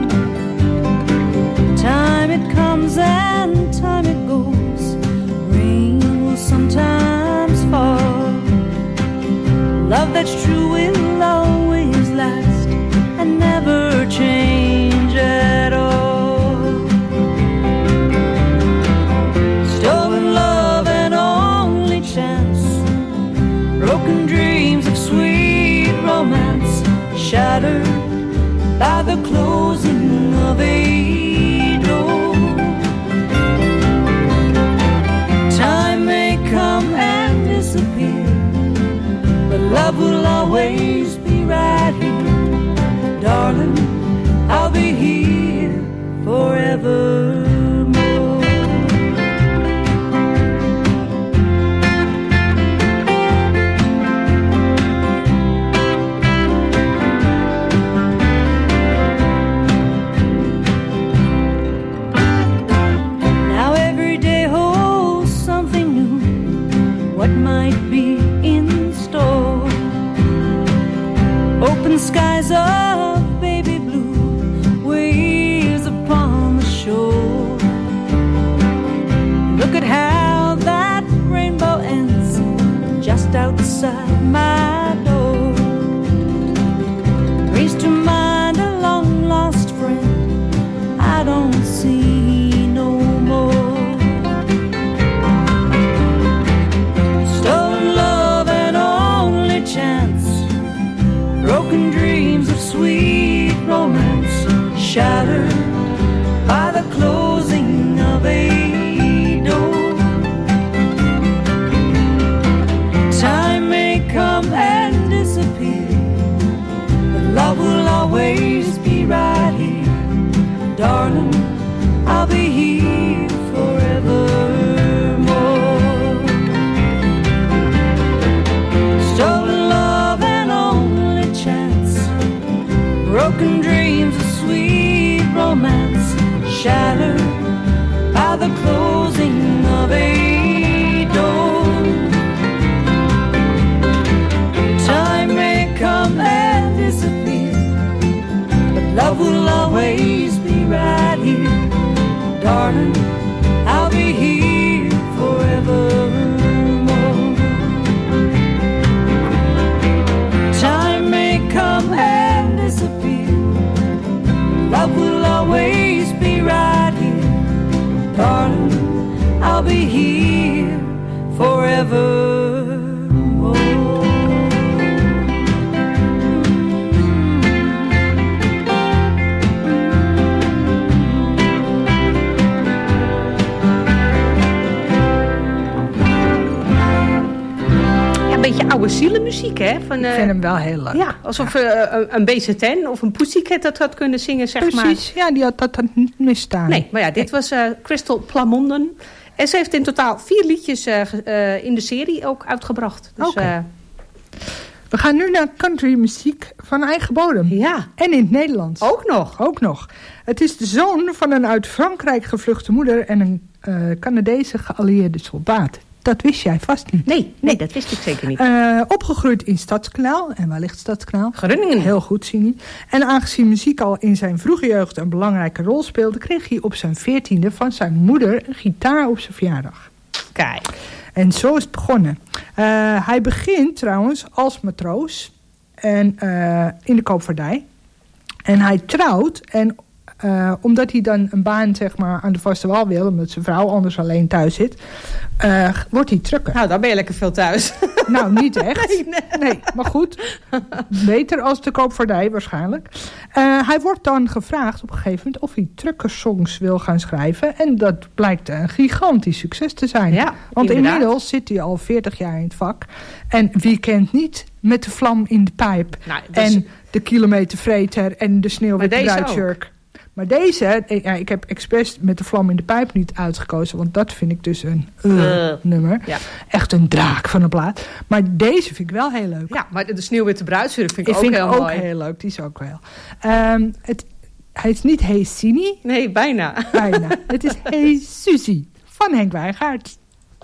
Time it comes and time it goes, rain will sometimes fall. Love that's true will always last and never change at all. Stolen love and only chance, broken dreams of sweet romance, shattered by the closing of a door. Time may come and disappear, but love will always be right here. Darling, I'll be here forevermore. skies of baby blue, waves upon the shore. Look at how that rainbow ends just outside my door. Brings to mind a long lost friend I don't see no more. Stolen love and only chance, broken dreams of sweet romance, shattered by the closing of a door. Time may come and disappear, but love will always be right here. Darling, I'll be here forevermore. Stolen love and only chance, broken dreams of sweet romance, shattered by the closing of a door. Time may come and disappear, but love will always be right here. Darling, I'll be here forevermore. Time may come and disappear, love will always be right here. Darling, I'll be here forevermore. Een beetje oude zielenmuziek, hè? Van, uh, Ik vind hem wel heel leuk. Ja, alsof ja. Uh, een B Z N of een Pussycat dat had kunnen zingen, zeg Precies, maar. Precies, ja, die had dat niet misstaan. Nee, maar ja, dit was uh, Crystal Plamonden. En ze heeft in totaal vier liedjes uh, uh, in de serie ook uitgebracht. Dus, Oké. Okay. Uh, We gaan nu naar country muziek van eigen bodem. Ja. En in het Nederlands. Ook nog. Ook nog. Het is de zoon van een uit Frankrijk gevluchte moeder en een uh, Canadese geallieerde soldaat. Dat wist jij vast niet. Nee, nee, dat wist ik zeker niet. Uh, opgegroeid in Stadskanaal. En waar ligt Stadskanaal? Groningen. Heel goed, Sini. En aangezien muziek al in zijn vroege jeugd een belangrijke rol speelde, kreeg hij op zijn veertiende van zijn moeder een gitaar op zijn verjaardag. Kijk. En zo is het begonnen. Uh, hij begint trouwens als matroos en, uh, in de koopvaardij. En hij trouwt en uh, omdat hij dan een baan zeg maar, aan de vaste wal wil, omdat zijn vrouw anders alleen thuis zit, uh, wordt hij trucker. Nou, dan ben je lekker veel thuis. Nou, niet echt. Nee, nee. nee, maar goed. Beter als de koopvaardij waarschijnlijk. Uh, hij wordt dan gevraagd op een gegeven moment of hij truckersongs wil gaan schrijven. En dat blijkt een gigantisch succes te zijn. Ja, want inderdaad. Inmiddels zit hij al veertig jaar in het vak. En wie kent niet Met de vlam in de pijp. Nou, dus... En de kilometervreter en de sneeuwwitte bruidsjurk. Maar deze, ja, ik heb expres Met de vlam in de pijp niet uitgekozen. Want dat vind ik dus een uh, uh, nummer. Ja. Echt een draak van een plaat. Maar deze vind ik wel heel leuk. Ja, maar de sneeuwwitte bruidsjurk vind ik, ik ook vind heel ook mooi. heel leuk. Die is ook wel. Um, het, hij is niet Hey Sini. Nee, bijna. Bijna. Het is Hey Susie van Henk Wijngaard.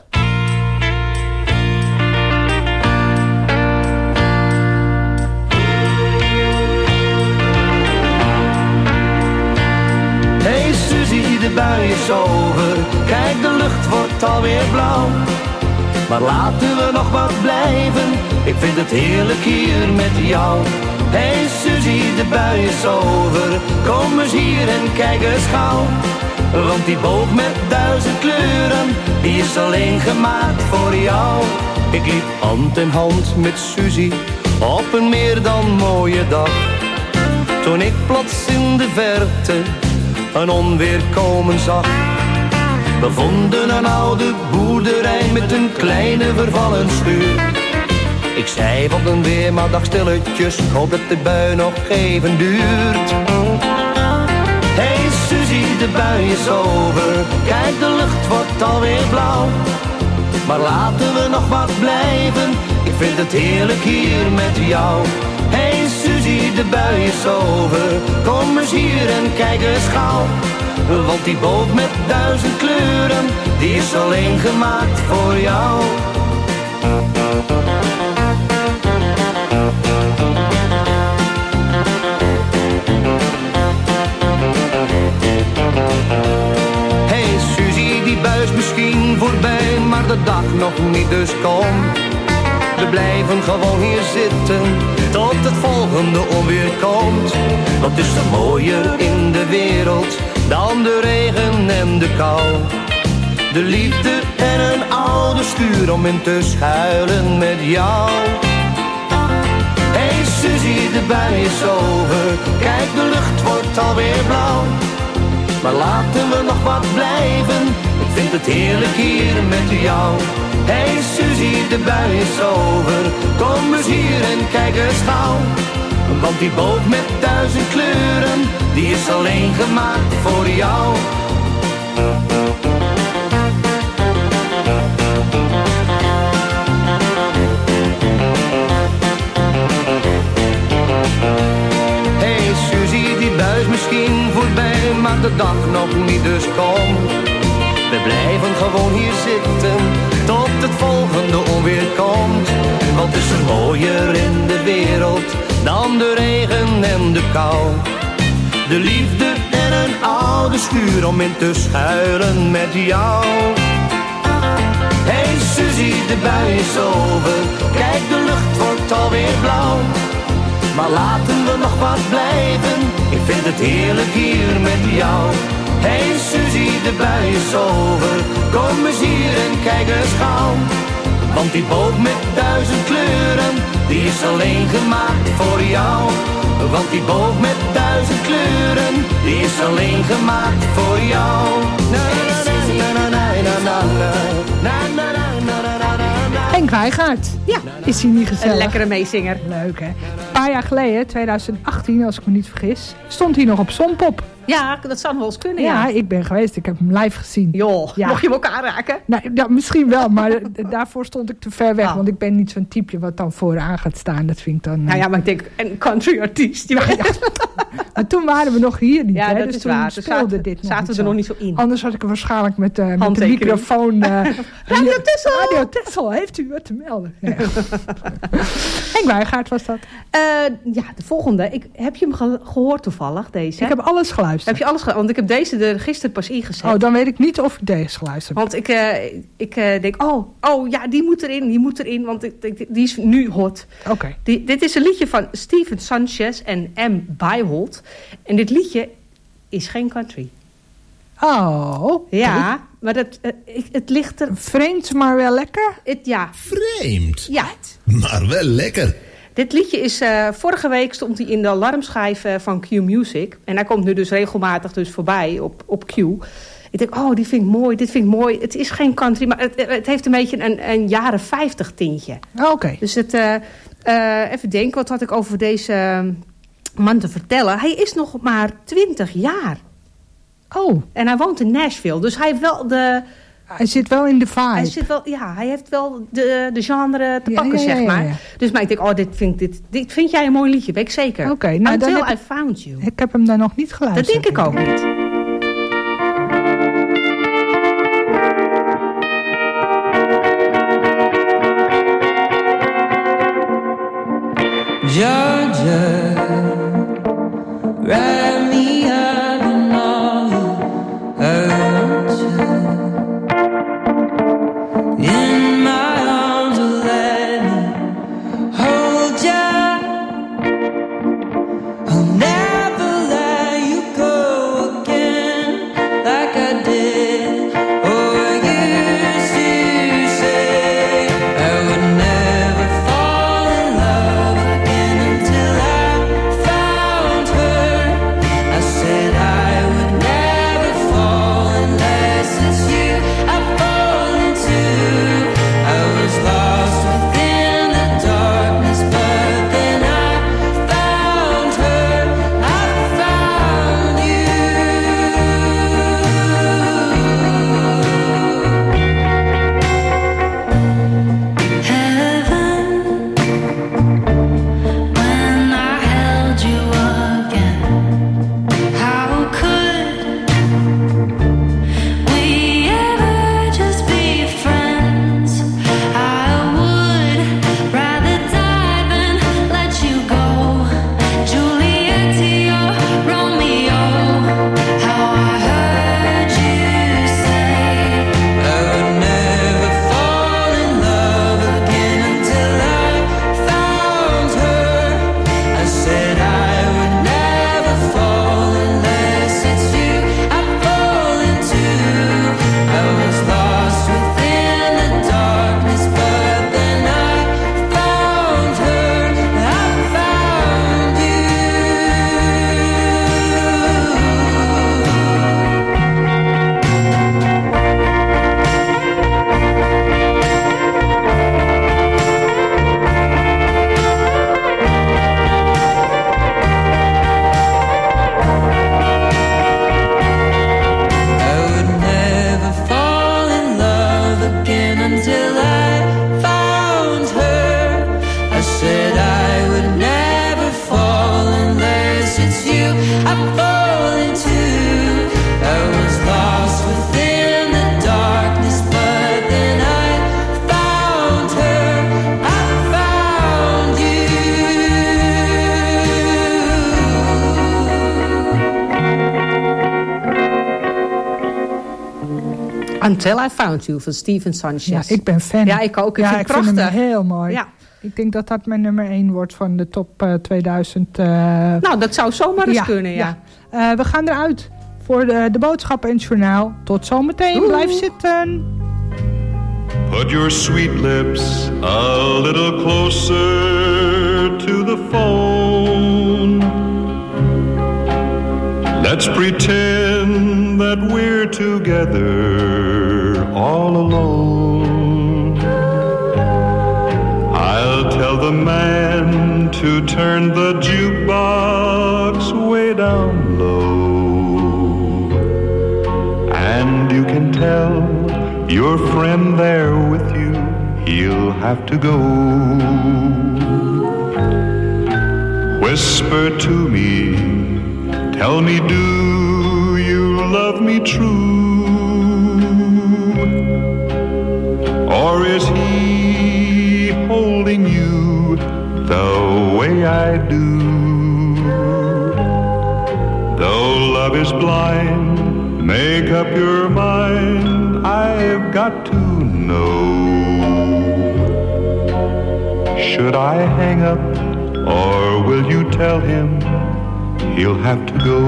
Hey Suzie, de bui is over. Kijk, de lucht wordt alweer blauw. Maar laten we nog wat blijven. Ik vind het heerlijk hier met jou. Hey Suzie, de bui is over. Kom eens hier en kijk eens gauw. Want die boog met duizend kleuren, die is alleen gemaakt voor jou. Ik liep hand in hand met Suzie op een meer dan mooie dag. Toen ik plots in de verte een onweer komen zag. We vonden een oude boerderij met een kleine vervallen schuur. Ik zei van een weer, maar dag stilletjes, ik hoop dat de bui nog even duurt. Hey Suzie, de bui is over. Kijk, de lucht wordt alweer blauw. Maar laten we nog wat blijven. Ik vind het heerlijk hier met jou. Hey Suzie, de bui is over. Kom eens hier en kijk eens gauw. Want die boot met duizend kleuren, die is alleen gemaakt voor jou. de dag nog niet dus komt. We blijven gewoon hier zitten, tot het volgende onweer komt. Wat is er mooier in de wereld, dan de regen en de kou. De liefde en een oude schuur om in te schuilen met jou. Hey Suzie, de bui is over, kijk de lucht wordt alweer blauw. Maar laten we nog wat blijven, ik vind het heerlijk hier met jou. Hey Suzie, de bui is over, kom eens hier en kijk eens gauw. Want die boot met duizend kleuren, die is alleen gemaakt voor jou. Hey Suzie, die bui is misschien voorbij, maar de dag nog niet dus komt. We blijven gewoon hier zitten, tot het volgende onweer komt. Wat is er mooier in de wereld, dan de regen en de kou. De liefde en een oude schuur om in te schuilen met jou. Hey Suzie, de bui is over, kijk de lucht wordt alweer blauw. Maar laten we nog wat blijven, ik vind het heerlijk hier met jou. Hey Suzie, de bui is over, kom eens hier en kijk eens gauw. Want die boot met duizend kleuren, die is alleen gemaakt voor jou. Want die boot met duizend kleuren, die is alleen gemaakt voor jou. Na na na na na na na na na na na. Henk Wijngaard. Ja. Is hij niet gezellig? Een lekkere meezinger. Leuk, hè? Een paar jaar geleden, twintig achttien, als ik me niet vergis, stond hij nog op Songpop. Ja, dat zou nog wel eens kunnen, Ja, ja. ik ben geweest. Ik heb hem live gezien. Joh, Ja. mocht je hem ook aanraken? Nou, ja, misschien wel, maar daarvoor stond ik te ver weg. Ah. Want ik ben niet zo'n type wat dan vooraan gaat staan. Dat vind ik dan... Nou ja, maar ik denk, een country artiest. Die ja, Maar toen waren we nog hier niet, ja, hè? dat Dus is toen waar. Toen speelde zaten, dit nog zaten niet we zo. er nog niet zo in. Anders had ik er waarschijnlijk met, uh, met de Handtekening. microfoon... Uh, Radio Texel! Radio Texel, heeft u wat te melden? Nee. Henk Wijngaard was dat. Uh, ja, de volgende. Ik, heb je hem ge- gehoord toevallig, deze? Ik heb alles geluisterd. Heb je alles gehoord? Want ik heb deze er gisteren pas ingezet. Oh, dan weet ik niet of ik deze geluisterd heb. Want ik, uh, ik uh, denk, oh, oh ja, die moet erin, die moet erin. Want ik, ik, die is nu hot. Oké. Okay. Dit is een liedje van Steven Sanchez en M. Bijholt. En dit liedje is geen country. Oh, okay. Ja, maar dat, uh, ik, het ligt er... Vreemd, maar wel lekker? Het, ja. Vreemd? Ja. Maar wel lekker. Dit liedje is... Uh, vorige week stond hij in de alarmschijf uh, van Q Music. En hij komt nu dus regelmatig dus voorbij op, op Q. Ik denk, oh, die vind ik mooi, dit vind ik mooi. Het is geen country, maar het, het heeft een beetje een, een jaren vijftig tintje. Oké. Okay. Dus het... Uh, uh, even denken, wat had ik over deze uh, man te vertellen? Hij is nog maar twintig jaar. Oh. En hij woont in Nashville, dus hij heeft wel de... Hij zit wel in de vibe. Hij zit wel, ja, hij heeft wel de, de genre te pakken, ja, ja, ja, zeg maar. Ja, ja. Dus maar ik denk, oh, dit vind, dit, dit vind jij een mooi liedje, weet ik zeker. Oké. Okay, nou, Until dan I Found You. Ik heb hem daar nog niet geluisterd. Dat denk ik ook niet. Georgia, write me up in all you hurt you. In my arms, let me hold you. I'll never let you go again. until I found her. I said I would never fall unless it's you I fall into. I was lost within the darkness, but then I found her. I found you. Until I Found You van Stephen Sanchez. Ja, ik ben fan. Ja, ik ook. Ik ja, vind ik het vind prachtig. hem heel mooi. Ja. Ik denk dat dat mijn nummer één wordt van de top uh, tweeduizend. Uh... Nou, dat zou zomaar eens ja, kunnen, ja. ja. Uh, we gaan eruit voor de, de boodschappen en het journaal. Tot zometeen. Doei. Blijf zitten. Put your sweet lips a little closer to the phone. Let's pretend that we're together all alone. I'll tell the man to turn the jukebox way down low. And you can tell your friend there with you, he'll have to go. Whisper to me, tell me, do you love me true? Or is he holding you the way I do? Though love is blind, make up your mind, I've got to know. Should I hang up, or will you tell him he'll have to go?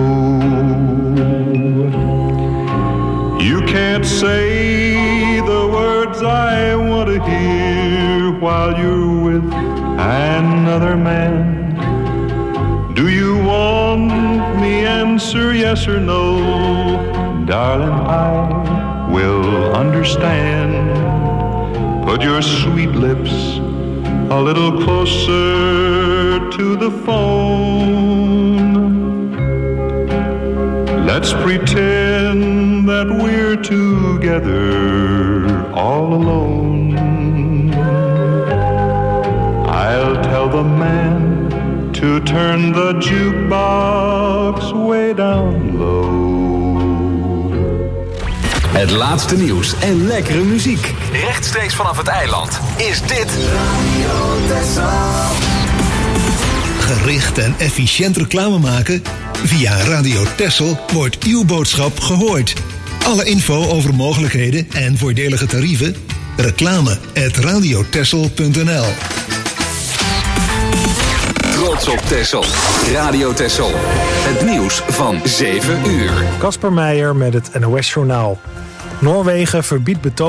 You can't say the words I want to hear while you're with another man. Do you want me answer yes or no? Darling, I will understand. Put your sweet lips a little closer to the phone. Let's pretend that we're together all alone. I'll tell the man to turn the jukebox way down low. Het laatste nieuws en lekkere muziek. Rechtstreeks vanaf het eiland is dit Radio Texel. Gericht en efficiënt reclame maken? Via Radio Texel wordt uw boodschap gehoord. Alle info over mogelijkheden en voordelige tarieven? Reclame at radiotexel punt n l. Trots op Texel. Radio Texel. Het nieuws van zeven uur. Kasper Meijer met het N O S Journaal. Noorwegen verbiedt betoog.